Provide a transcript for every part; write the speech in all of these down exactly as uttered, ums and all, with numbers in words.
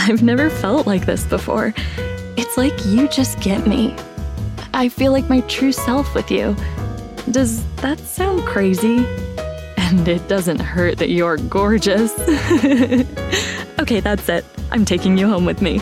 I've never felt like this before. It's like you just get me. I feel like my true self with you. Does that sound crazy? And it doesn't hurt that you're gorgeous. Okay, that's it. I'm taking you home with me.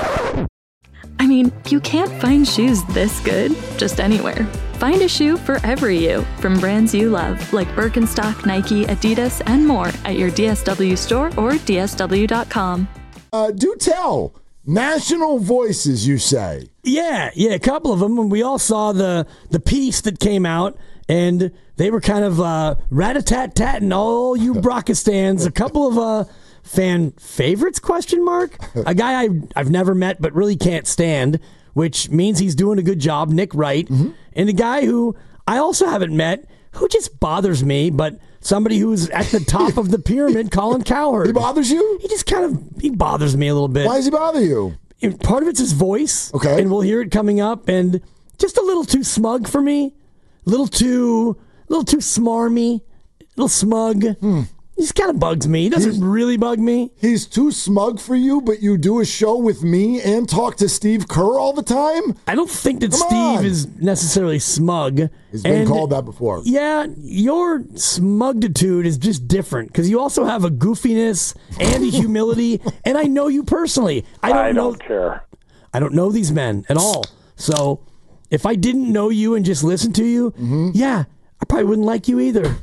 I mean, you can't find shoes this good just anywhere. Find a shoe for every you from brands you love, like Birkenstock, Nike, Adidas, and more at your D S W store or D S W dot com. Uh, do tell. National voices, you say? Yeah, yeah, a couple of them. When we all saw the the piece that came out, and they were kind of uh, rat-a-tat-tatting all you Brockistans. A couple of uh, fan favorites, question mark? A guy I, I've never met but really can't stand, which means he's doing a good job, Nick Wright. Mm-hmm. And a guy who I also haven't met, who just bothers me, but somebody who's at the top of the pyramid, Colin Cowherd. He bothers you? He just kind of, he bothers me a little bit. Why does he bother you? Part of it's his voice. Okay. And we'll hear it coming up, and just a little too smug for me. A little too, a little too smarmy, a little smug. Hmm. He just kind of bugs me. He doesn't he's, really bug me. He's too smug for you, but you do a show with me and talk to Steve Kerr all the time? I don't think that Come Steve on. is necessarily smug. He's been and, called that before. Yeah, your smugitude is just different because you also have a goofiness and a humility, and I know you personally. I don't, I know, don't care. I don't know these men at all. So if I didn't know you and just listened to you, mm-hmm. yeah, I probably wouldn't like you either.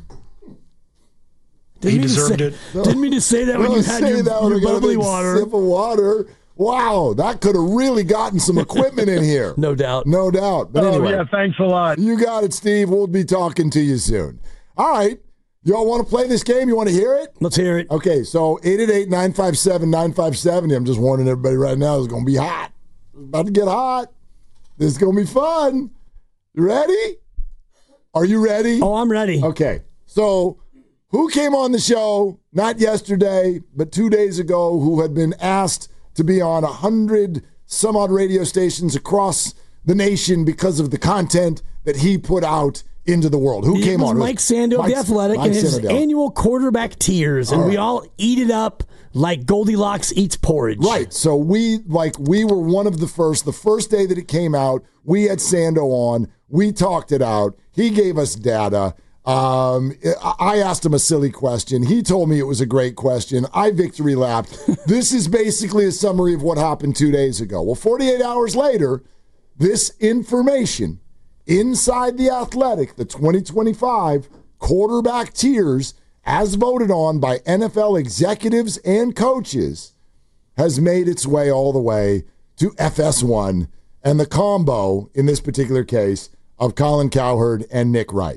Didn't he deserved say, it. Didn't mean to say that when no, you had your, that your bubbly water. Sip of water. Wow, that could have really gotten some equipment in here. No doubt. No doubt. But oh, anyway, yeah, thanks a lot. You got it, Steve. We'll be talking to you soon. All right. Y'all want to play this game? You want to hear it? Let's hear it. Okay, so eight eight eight, nine five seven, nine five seven zero. I'm just warning everybody right now, it's going to be hot. It's about to get hot. This is going to be fun. You ready? Are you ready? Oh, I'm ready. Okay, so who came on the show, not yesterday, but two days ago, who had been asked to be on one hundred some odd radio stations across the nation because of the content that he put out into the world? Who it came was on? Mike Sando of The Athletic and his Sando. annual quarterback tears, and all right. we all eat it up like Goldilocks eats porridge. Right. So we like we were one of the first. The first day that it came out, we had Sando on. We talked it out. He gave us data. Um, I asked him a silly question. He told me it was a great question. I victory lapped. This is basically a summary of what happened two days ago. Well, forty-eight hours later, this information inside The Athletic, the twenty twenty-five quarterback tiers, as voted on by N F L executives and coaches, has made its way all the way to F S one and the combo, in this particular case, of Colin Cowherd and Nick Wright.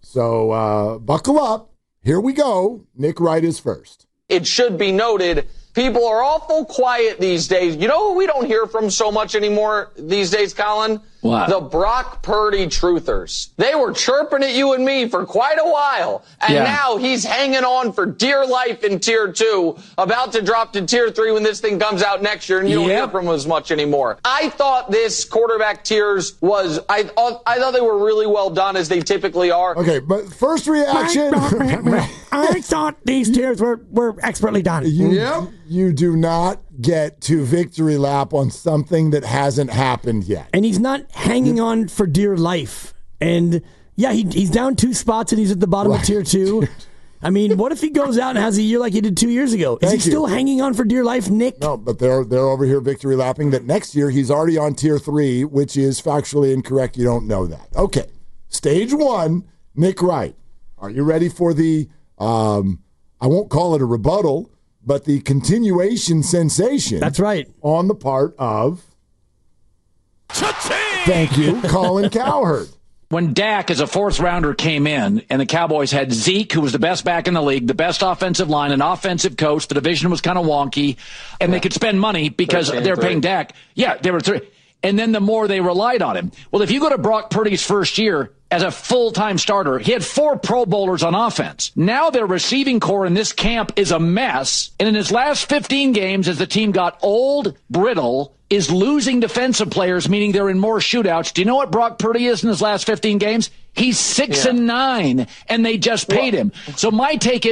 So uh, buckle up. Here we go. Nick Wright is first. It should be noted, people are awful quiet these days. You know who we don't hear from so much anymore these days, Colin? What? The Brock Purdy truthers. They were chirping at you and me for quite a while. And yeah. now he's hanging on for dear life in tier two, about to drop to tier three when this thing comes out next year, and you yep. don't hear from him as much anymore. I thought this quarterback tiers was, I, I thought they were really well done, as they typically are. Okay, but first reaction. I thought these tiers were, were expertly done. You, yep. you do not get to victory lap on something that hasn't happened yet. And he's not hanging on for dear life. And yeah, he, he's down two spots and he's at the bottom right. of tier two. I mean, what if he goes out and has a year like he did two years ago? Is Thank he you. still hanging on for dear life, Nick? No, but they're they're over here victory lapping that next year he's already on tier three, which is factually incorrect. You don't know that. Okay, stage one, Nick Wright. Are you ready for the, um, I won't call it a rebuttal, but the continuation sensation. That's right. On the part of, Cha-ching! Thank you, Colin Cowherd. When Dak as a fourth rounder came in and the Cowboys had Zeke, who was the best back in the league, the best offensive line, an offensive coach, the division was kind of wonky, and yeah. they could spend money because they were paying Dak. Yeah, they were three. And then the more they relied on him. Well, if you go to Brock Purdy's first year as a full-time starter, he had four Pro Bowlers on offense. Now their receiving core in this camp is a mess. And in his last fifteen games, as the team got old, brittle, is losing defensive players, meaning they're in more shootouts. Do you know what Brock Purdy is in his last fifteen games? He's six yeah. and nine, and they just paid him. So my take is,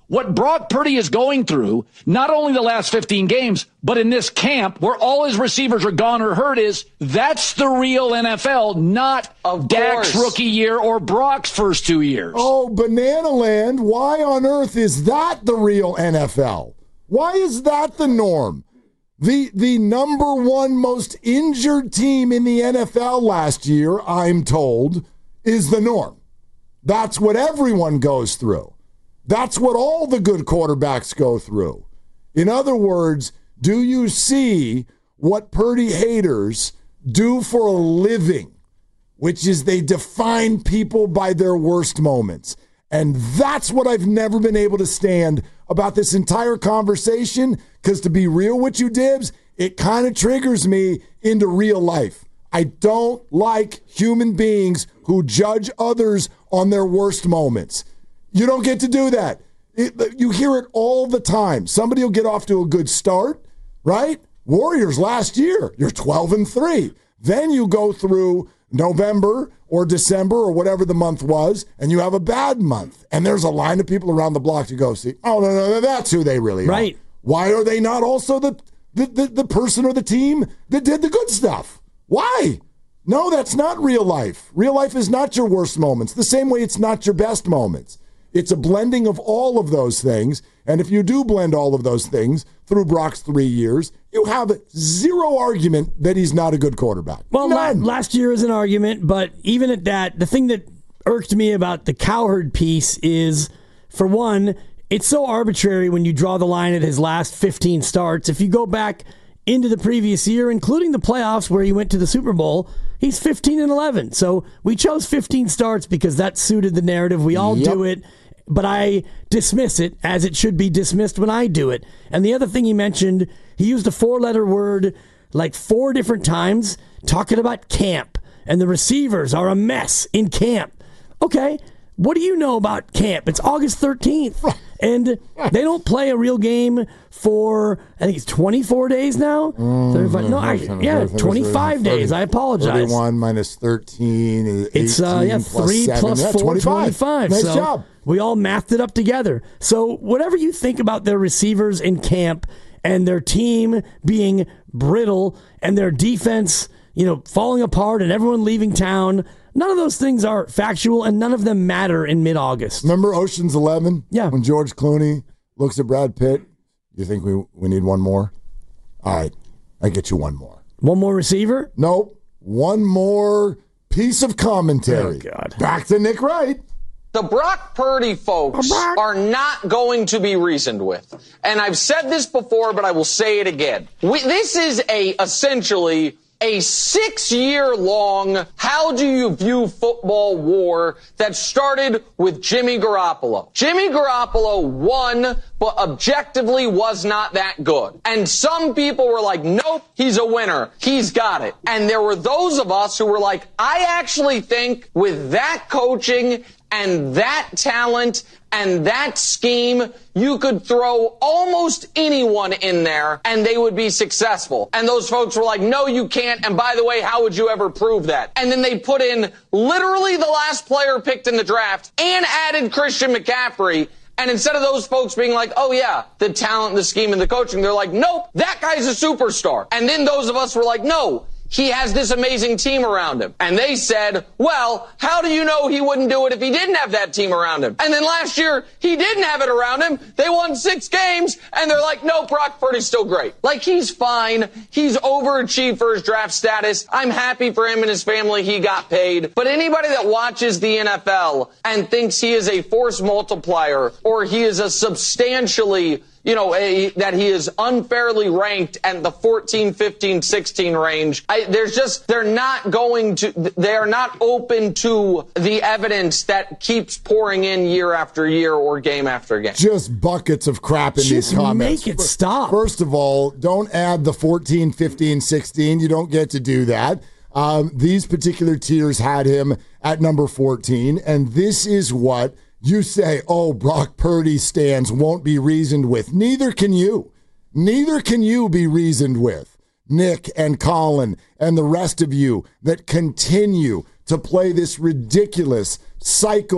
what Brock Purdy is going through, not only the last fifteen games, but in this camp where all his receivers are gone or hurt, is that's the real N F L, not of Dak's course. rookie year or Brock's first two years. Oh, Banana Land, why on earth is that the real N F L? Why is that the norm? The the number one most injured team in the N F L last year, I'm told, is the norm. That's what everyone goes through. That's what all the good quarterbacks go through. In other words, do you see what Purdy haters do for a living, which is they define people by their worst moments? And that's what I've never been able to stand about this entire conversation, because to be real with you, Dibs, it kind of triggers me into real life. I don't like human beings who judge others on their worst moments. You don't get to do that. It, you hear it all the time. Somebody will get off to a good start, right? Warriors last year, you're twelve and three. Then you go through November or December or whatever the month was, and you have a bad month. And there's a line of people around the block to go see, oh, no, no, that's who they really right. are. Why are they not also the, the, the, the person or the team that did the good stuff? Why? No, that's not real life. Real life is not your worst moments, the same way it's not your best moments. It's a blending of all of those things. And if you do blend all of those things through Brock's three years, you have zero argument that he's not a good quarterback. Well, la- last year is an argument, but even at that, the thing that irked me about the Cowherd piece is, for one, it's so arbitrary when you draw the line at his last fifteen starts. If you go back into the previous year, including the playoffs where he went to the Super Bowl, he's fifteen and eleven. So we chose fifteen starts because that suited the narrative. We all yep. do it. But I dismiss it as it should be dismissed when I do it. And the other thing he mentioned, he used a four-letter word like four different times talking about camp. And the receivers are a mess in camp. Okay, what do you know about camp? It's August thirteenth. And they don't play a real game for, I think it's twenty-four days now? Mm, thirty-five, no, I, yeah, twenty-five days. I apologize. thirty-one minus thirteen is eighteen. It's uh, yeah, plus three seven. plus Yeah, four, twenty-five. twenty-five. Nice so job. We all mathed it up together. So whatever you think about their receivers in camp and their team being brittle and their defense, you know, falling apart and everyone leaving town, none of those things are factual, and none of them matter in mid-August. Remember Ocean's Eleven? Yeah. When George Clooney looks at Brad Pitt, you think we we need one more? All right, I get you one more. One more receiver? Nope. One more piece of commentary. Oh, God. Back to Nick Wright. The Brock Purdy folks are not going to be reasoned with. And I've said this before, but I will say it again. We, this is a essentially a six-year-long how do you view football war that started with Jimmy Garoppolo. Jimmy Garoppolo won, but objectively was not that good. And some people were like, nope, he's a winner. He's got it. And there were those of us who were like, I actually think with that coaching and that talent and that scheme, you could throw almost anyone in there and they would be successful. And those folks were like, no, you can't. And by the way, how would you ever prove that? And then they put in literally the last player picked in the draft and added Christian McCaffrey. And instead of those folks being like, oh yeah, the talent, the scheme, and the coaching, they're like, nope, that guy's a superstar. And then those of us were like, no, he has this amazing team around him. And they said, well, how do you know he wouldn't do it if he didn't have that team around him? And then last year, he didn't have it around him. They won six games, and they're like, no, Brock Purdy's still great. Like, he's fine. He's overachieved for his draft status. I'm happy for him and his family. He got paid. But anybody that watches the N F L and thinks he is a force multiplier or he is a substantially you know, a, that he is unfairly ranked at the fourteen, fifteen, sixteen range. I, there's just, they're not going to, they are not open to the evidence that keeps pouring in year after year or game after game. Just buckets of crap in just these comments. Make it stop. First of all, don't add the fourteen, fifteen, sixteen. You don't get to do that. Um, these particular tiers had him at number fourteen, and this is what you say, oh, Brock Purdy stands won't be reasoned with. Neither can you. Neither can you be reasoned with. Nick and Colin and the rest of you that continue to play this ridiculous, cycled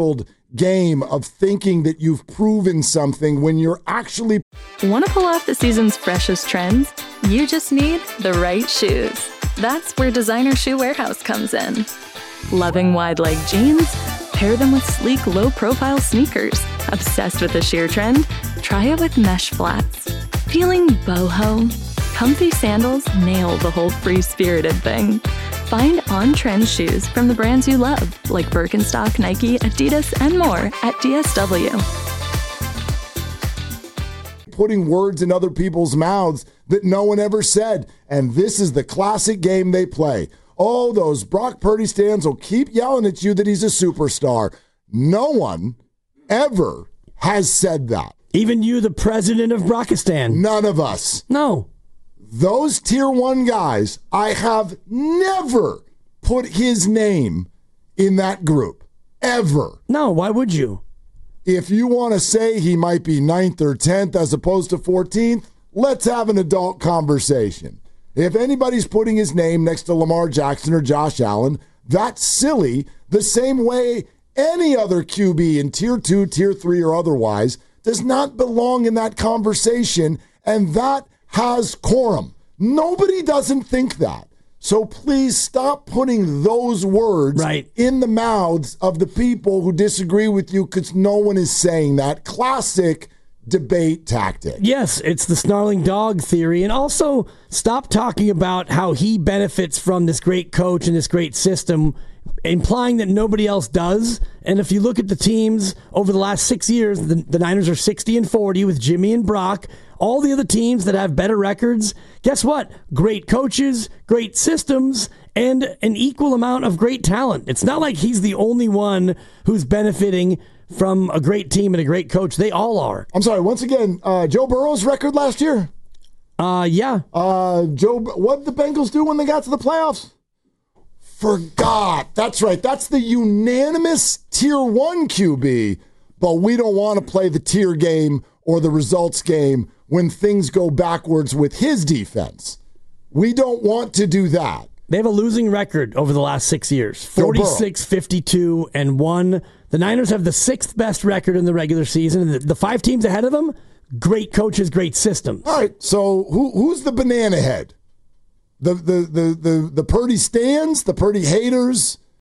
game of thinking that you've proven something when you're actually... Want to pull off the season's freshest trends? You just need the right shoes. That's where Designer Shoe Warehouse comes in. Loving wide-leg jeans? Pair them with sleek, low-profile sneakers. Obsessed with the sheer trend? Try it with mesh flats. Feeling boho? Comfy sandals nail the whole free-spirited thing. Find on-trend shoes from the brands you love, like Birkenstock, Nike, Adidas, and more at D S W. Putting words in other people's mouths that no one ever said. And this is the classic game they play. Oh, those Brock Purdy stands will keep yelling at you that he's a superstar. No one ever has said that. Even you, the president of Brockistan. None of us. No. Those tier one guys, I have never put his name in that group. Ever. No, why would you? If you want to say he might be ninth or tenth as opposed to fourteenth, let's have an adult conversation. If anybody's putting his name next to Lamar Jackson or Josh Allen, that's silly, the same way any other Q B in tier two, tier three, or otherwise does not belong in that conversation, and that has quorum. Nobody doesn't think that. So please stop putting those words right in the mouths of the people who disagree with you, because no one is saying that. Classic debate tactic. Yes, it's the snarling dog theory. And also, stop talking about how he benefits from this great coach and this great system, implying that nobody else does. And if you look at the teams over the last six years, the, the Niners are sixty and forty with Jimmy and Brock. All the other teams that have better records, guess what? Great coaches, great systems, and an equal amount of great talent. It's not like he's the only one who's benefiting from a great team and a great coach. They all are. I'm sorry, once again, uh, Joe Burrow's record last year? Uh, yeah. Uh, Joe, what did the Bengals do when they got to the playoffs? Forgot. That's right. That's the unanimous tier one Q B, but we don't want to play the tier game or the results game when things go backwards with his defense. We don't want to do that. They have a losing record over the last six years. forty-six, fifty-two, and one. The Niners have the sixth best record in the regular season. And the, the five teams ahead of them, great coaches, great systems. All right, so who who's the banana head? The the the the, the Purdy stands, the Purdy haters,